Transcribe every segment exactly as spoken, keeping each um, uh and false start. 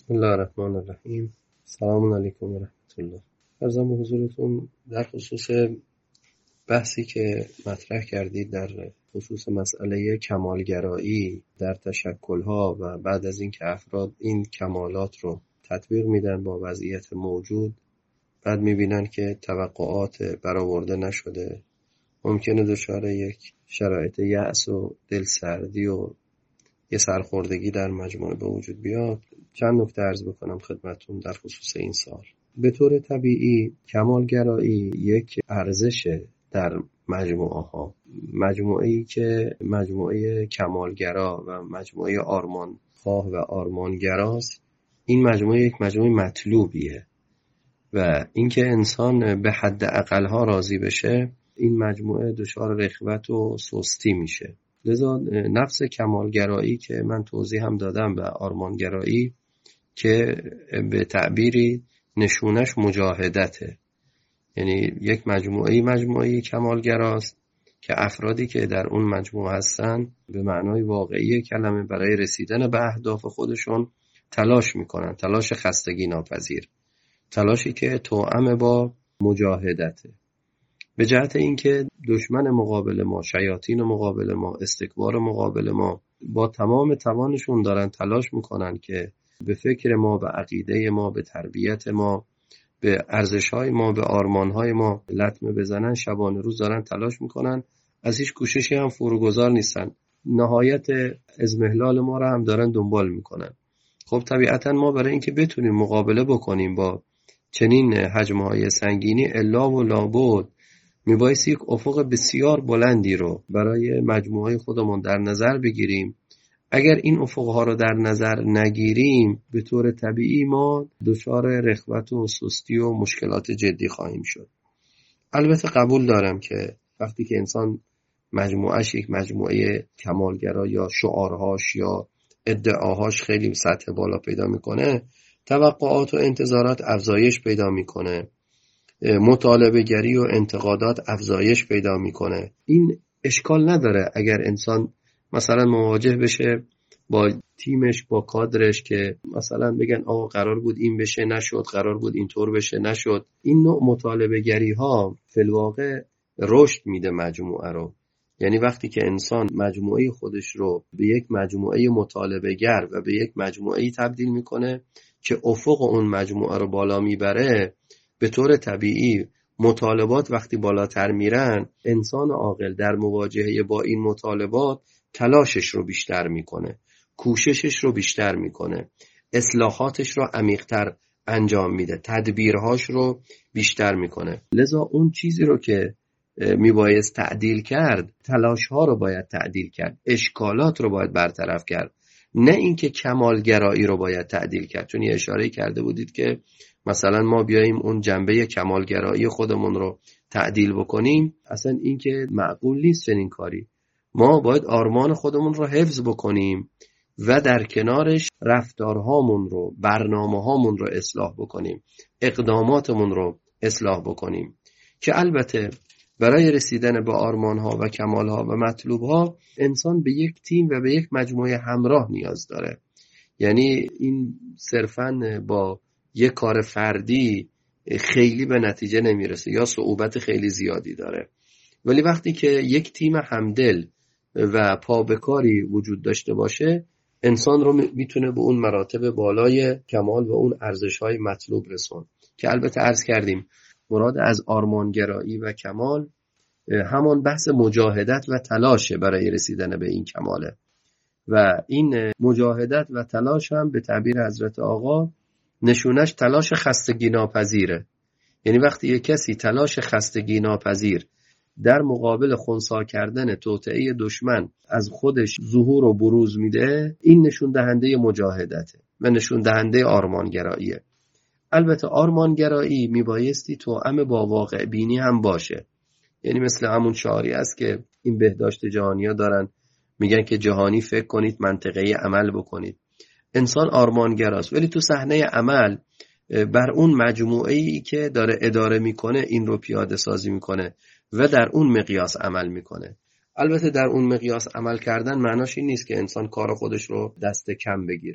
بسم الله الرحمن الرحیم. سلام علیکم و رحمت الله. عرضم به حضورتون در خصوص بحثی که مطرح کردید در خصوص مسئله کمالگرایی در تشکل‌ها و بعد از این که افراد این کمالات رو تطبیق میدن با وضعیت موجود، بعد میبینن که توقعات برآورده نشده، ممکنه دچار یک شرایط یأس و دلسردی و یه سرخوردگی در مجموعه به وجود بیاد. چند نکته عرض بکنم خدمتون در خصوص این سال. به طور طبیعی کمالگرایی یک ارزش در مجموعه ها، مجموعه‌ای که مجموعه کمالگرا و مجموعه آرمان خواه و آرمانگراست، این مجموعه یک مجموعه مطلوبیه و اینکه انسان به حد اقلها راضی بشه، این مجموعه دچار رغبت و سستی میشه. لذا نفس کمالگرایی که من توضیح هم دادم و آرمانگرایی که به تعبیری نشونش مجاهدته، یعنی یک مجموعه مجموعه کمالگراست که افرادی که در اون مجموعه هستن به معنای واقعی کلمه برای رسیدن به اهداف خودشون تلاش میکنن، تلاش خستگی ناپذیر، تلاشی که توأم با مجاهدته، به جهت اینکه دشمن مقابل ما، شیاطین مقابل ما، استکبار مقابل ما با تمام توانشون دارن تلاش میکنن که به فکر ما، به عقیده ما، به تربیت ما، به ارزش‌های ما، به آرمان‌های ما لطمه بزنن. شبانه روز دارن تلاش میکنن، از هیچ کوششی هم فروگذار نیستن، نهایت اضمحلال ما رو هم دارن دنبال میکنن. خب طبیعتا ما برای اینکه بتونیم مقابله بکنیم با چنین حجم‌های سنگینی، الا و لابد میبایست یک افق بسیار بلندی رو برای مجموعه خودمون در نظر بگیریم. اگر این افقها رو در نظر نگیریم، به طور طبیعی ما دچار رغبت و سستی و مشکلات جدی خواهیم شد. البته قبول دارم که وقتی که انسان مجموعهش یک مجموعه کمالگرا یا شعارهاش یا ادعاهاش خیلی سطح بالا پیدا میکنه، توقعات و انتظارات افزایش پیدا میکنه، مطالبه گری و انتقادات افزایش پیدا میکنه. این اشکال نداره اگر انسان مثلا مواجه بشه با تیمش، با کادرش که مثلا بگن آقا قرار بود این بشه نشد، قرار بود اینطور بشه نشد. این نوع مطالبه گری ها فی الواقع رشد میده مجموعه رو. یعنی وقتی که انسان مجموعه خودش رو به یک مجموعه مطالبه گر و به یک مجموعه تبدیل میکنه که افق اون مجموعه رو بالا میبره، به طور طبیعی مطالبات وقتی بالاتر میرن، انسان عاقل در مواجهه با این مطالبات تلاشش رو بیشتر میکنه، کوششش رو بیشتر میکنه، اصلاحاتش رو عمیق‌تر انجام میده، تدبیرهاش رو بیشتر میکنه. لذا اون چیزی رو که میبایست تعدیل کرد، تلاشها رو باید تعدیل کرد، اشکالات رو باید برطرف کرد، نه اینکه کمالگرایی رو باید تعدیل کرد. چون یه اشاره کرده بودید که مثلا ما بیاییم اون جنبه کمالگرایی خودمون رو تعدیل بکنیم، اصلا این که معقول نیست چنین کاری. ما باید آرمان خودمون رو حفظ بکنیم و در کنارش رفتارهامون رو، برنامه‌هامون رو اصلاح بکنیم، اقداماتمون رو اصلاح بکنیم، که البته برای رسیدن به آرمانها و کمالها و مطلوبها انسان به یک تیم و به یک مجموعه همراه نیاز داره. یعنی این صرفاً با یک کار فردی خیلی به نتیجه نمیرسه یا صعوبت خیلی زیادی داره. ولی وقتی که یک تیم همدل و پا به کاری وجود داشته باشه، انسان رو میتونه به اون مراتب بالای کمال و اون ارزش‌های مطلوب رسون، که البته عرض کردیم مراد از آرمانگرایی و کمال همان بحث مجاهدت و تلاشه برای رسیدن به این کماله. و این مجاهدت و تلاش هم به تعبیر حضرت آقا نشونش تلاش خستگی ناپذیره. یعنی وقتی یک کسی تلاش خستگی ناپذیر در مقابل خنثی کردن توطئه دشمن از خودش ظهور و بروز میده، این نشون دهنده مجاهدته و نشون دهنده آرمانگراییه. البته آرمانگرایی میبایستی توأم با واقع بینی هم باشه. یعنی مثل همون شعاری است که این بهداشت جهانی ها دارن، میگن که جهانی فکر کنید، منطقه عمل بکنید. انسان آرمانگراست ولی تو صحنه عمل بر اون مجموعه‌ای که داره اداره میکنه این رو پیاده سازی میکنه و در اون مقیاس عمل میکنه. البته در اون مقیاس عمل کردن معناش این نیست که انسان کار خودش رو دست کم بگیره، نه.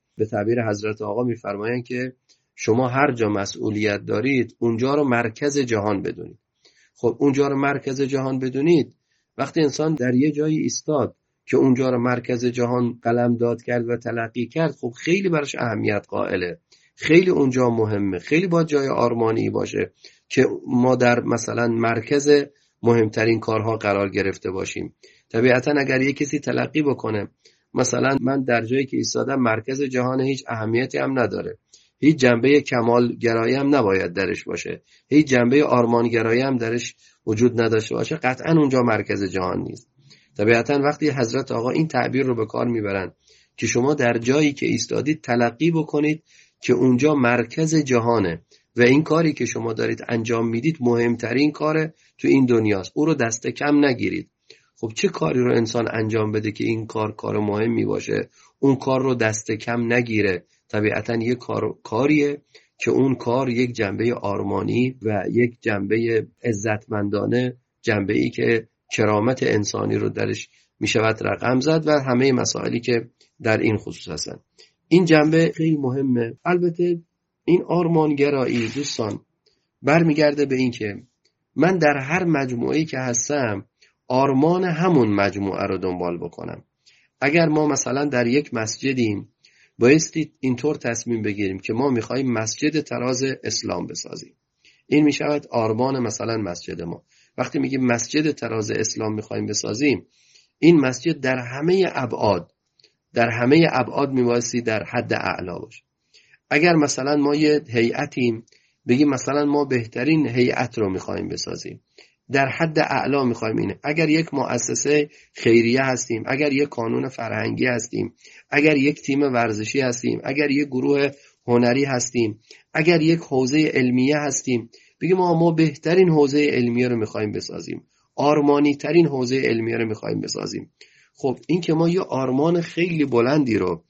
به تعبیر حضرت آقا میفرمایند که شما هر جا مسئولیت دارید اونجا رو مرکز جهان بدونید. خب اونجا رو مرکز جهان بدونید، وقتی انسان در یه جایی ایستاد که اونجا رو مرکز جهان قلمداد کرد و تلقی کرد، خب خیلی براش اهمیت قائله، خیلی اونجا مهمه، خیلی با جای آرمانی باشه که ما در مثلا مرکز مهمترین کارها قرار گرفته باشیم. طبیعتا اگر یک کسی تلقی بکنه مثلا من در جایی که ایستادم مرکز جهان، هیچ اهمیتی هم نداره، هیچ جنبه کمال گرایی هم نباید درش باشه، هیچ جنبه آرمان گرایی هم درش وجود نداشته باشه، قطعا اونجا مرکز جهان نیست. طبیعتا وقتی حضرت آقا این تعبیر رو به کار میبرن که شما در جایی که ایستادید تلقی بکنید که اونجا مرکز جهانه و این کاری که شما دارید انجام میدید مهمترین کاره تو این دنیاست، او رو دست کم نگیرید. خب چه کاری رو انسان انجام بده که این کار کار مهمی باشه، اون کار رو دست کم نگیره؟ طبیعتا یک کار کاریه که اون کار یک جنبه آرمانی و یک جنبه عزتمندانه، جنبه ای که کرامت انسانی رو درش میشود رقم زد و همه مسائلی که در این خصوص هستن. این جنبه خیلی مهمه. البته این آرمانگرایی دوستان برمیگرده به این که من در هر مجموعه‌ای که هستم آرمان همون مجموعه رو دنبال بکنم. اگر ما مثلا در یک مسجدیم بایستی اینطور تصمیم بگیریم که ما میخواییم مسجد تراز اسلام بسازیم. این میشود آرمان مثلا مسجد ما. وقتی میگیم مسجد تراز اسلام میخواییم بسازیم، این مسجد در همه ابعاد در همه ابعاد میبایستی در حد اعلا باشه. اگر مثلا ما یه هیئتیم بگیم مثلا ما بهترین هیئت رو میخواییم بسازیم، در حد اعلا میخوایم اینه. اگر یک مؤسسه خیریه هستیم، اگر یک کانون فرهنگی هستیم، اگر یک تیم ورزشی هستیم، اگر یک گروه هنری هستیم، اگر یک حوزه علمیه هستیم، بگیم ما ما بهترین حوزه علمیه رو میخوایم بسازیم، آرمانی ترین حوزه علمیه رو میخوایم بسازیم. خب این که ما یه آرمان خیلی بلندی رو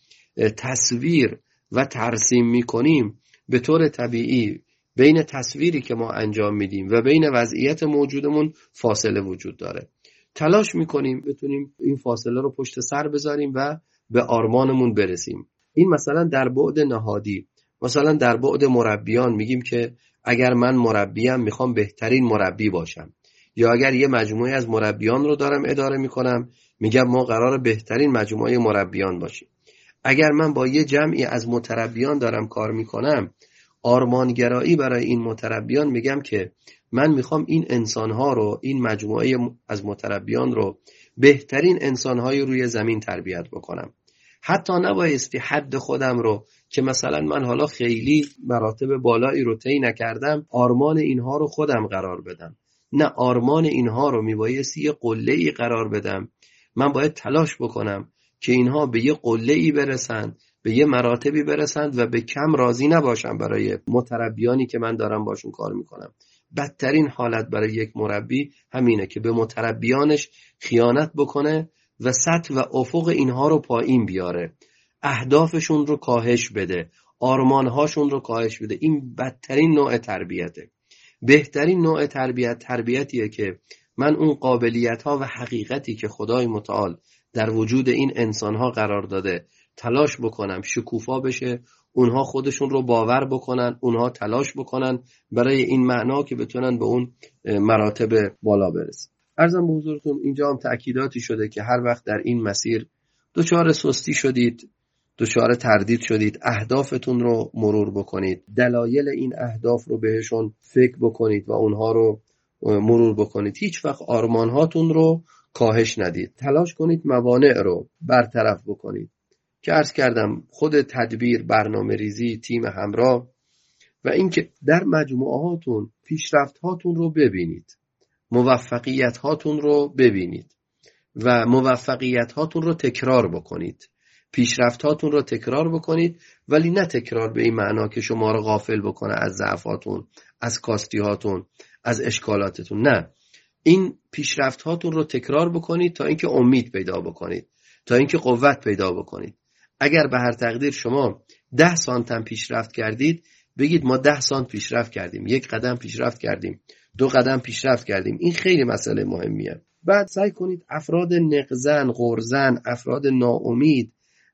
تصویر و ترسیم میکنیم، به طور طبیعی بین تصویری که ما انجام میدیم و بین وضعیت موجودمون فاصله وجود داره. تلاش میکنیم بتونیم این فاصله رو پشت سر بذاریم و به آرمانمون برسیم. این مثلا در بعد نهادی، مثلا در بعد مربیان میگیم که اگر من مربیم میخوام بهترین مربی باشم، یا اگر یه مجموعه از مربیان رو دارم اداره میکنم میگم ما قراره بهترین مجموعه مربیان باشیم. اگر من با یه جمعی از متربیان دارم کار میکنم، آرمانگرایی برای این متربیان میگم که من میخوام این انسانها رو، این مجموعه از متربیان رو بهترین انسانهای روی زمین تربیت بکنم. حتی نبایستی حد خودم رو که مثلا من حالا خیلی مراتب بالایی رو طی نکردم آرمان اینها رو خودم قرار بدم. نه، آرمان اینها رو میبایستی یه قله‌ای قرار بدم. من باید تلاش بکنم که اینها به یه قله‌ای برسن، به یه مراتبی برسند و به کم راضی نباشم برای متربیانی که من دارم باشون کار میکنم. بدترین حالت برای یک مربی همینه که به متربیانش خیانت بکنه و سطح و افق اینها رو پایین بیاره، اهدافشون رو کاهش بده، آرمانهاشون رو کاهش بده. این بدترین نوع تربیته. بهترین نوع تربیت تربیتیه که من اون قابلیت‌ها و حقیقتی که خدای متعال در وجود این انسان‌ها قرار داده تلاش بکنم شکوفا بشه، اونها خودشون رو باور بکنن، اونها تلاش بکنن برای این معنا که بتونن به اون مراتب بالا برسن. عرضم به حضورتون اینجا هم تأکیداتی شده که هر وقت در این مسیر دچار سستی شدید، دچار تردید شدید، اهدافتون رو مرور بکنید، دلایل این اهداف رو بهشون فکر بکنید و اونها رو مرور بکنید. هیچ وقت آرمانهاتون رو کاهش ندید. تلاش کنید موانع رو برطرف بکنید که عرض کردم خود تدبیر، برنامه ریزی، تیم همراه و اینکه در مجموعه هاتون پیشرفت هاتون رو ببینید، موفقیت هاتون رو ببینید و موفقیت هاتون رو تکرار بکنید، پیشرفت هاتون رو تکرار بکنید، ولی نه تکرار به این معنا که شما رو غافل بکنه از ضعفاتون، از کاستی هاتون، از اشکالاتتون. نه، این پیشرفت هاتون رو تکرار بکنید تا اینکه امید پیدا بکنید، تا اینکه قوت پیدا بکنید. اگر به هر تقدیر شما ده سانتم پیشرفت کردید، بگید ما ده سانت پیشرفت کردیم، یک قدم پیشرفت کردیم، دو قدم پیشرفت کردیم. این خیلی مسئله مهمیه. بعد سعی کنید افراد نقزن، غرزن، افراد ناامید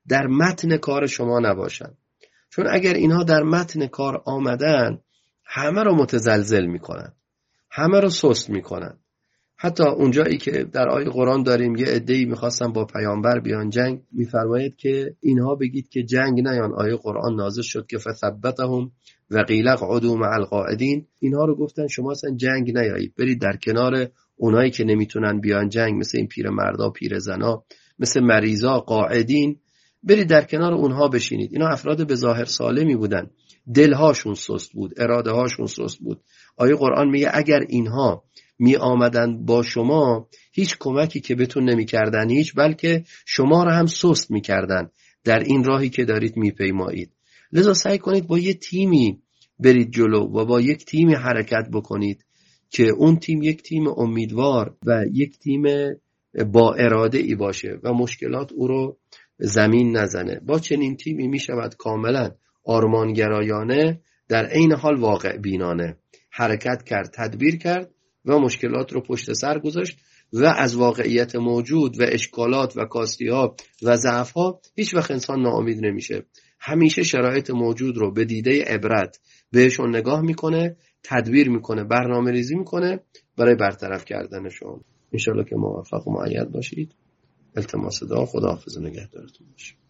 در متن کار شما نباشن. چون اگر اینها در متن کار آمدن همه رو متزلزل میکنن، همه رو سست میکنن. حتی اونجایی که در آیه قرآن داریم یه عده‌ای میخواستن با پیامبر بیان جنگ، میفرماید که اینها بگید که جنگ نیان. آیه قرآن نازل شد که فثبتهم و قیل اقعدوا مع القاعدین. اینها رو گفتن شما اصلا جنگ نیایید، برید در کنار اونایی که نمیتونن بیان جنگ، مثل این پیرمردا، پیرزنا، مثل مریضا، قاعدین، برید در کنار اونها بشینید. اینا افراد به ظاهر سالمی بودن، دلهاشون سست بود، اراده هاشون سست بود. آیه قرآن میگه اگر اینها می آمدن با شما هیچ کمکی که بهتون نمی کردن هیچ، بلکه شما را هم سست می کردن در این راهی که دارید می پیمایید. لذا سعی کنید با یه تیمی برید جلو و با یک تیمی حرکت بکنید که اون تیم یک تیم امیدوار و یک تیم با اراده ای باشه و مشکلات او رو زمین نزنه. با چنین تیمی می شود کاملا آرمانگرایانه در عین حال واقع بینانه حرکت کرد، تدبیر کرد و مشکلات رو پشت سر گذاشت و از واقعیت موجود و اشکالات و کاستی‌ها و ضعف‌ها هیچ وقت انسان ناامید نمیشه. همیشه شرایط موجود رو به دیده عبرت بهشون نگاه میکنه، تدبیر میکنه، برنامه ریزی میکنه برای برطرف کردنشون. انشالله که موفق و مؤید باشید. التماس دعا. خداحافظ و نگهدارتون باشه.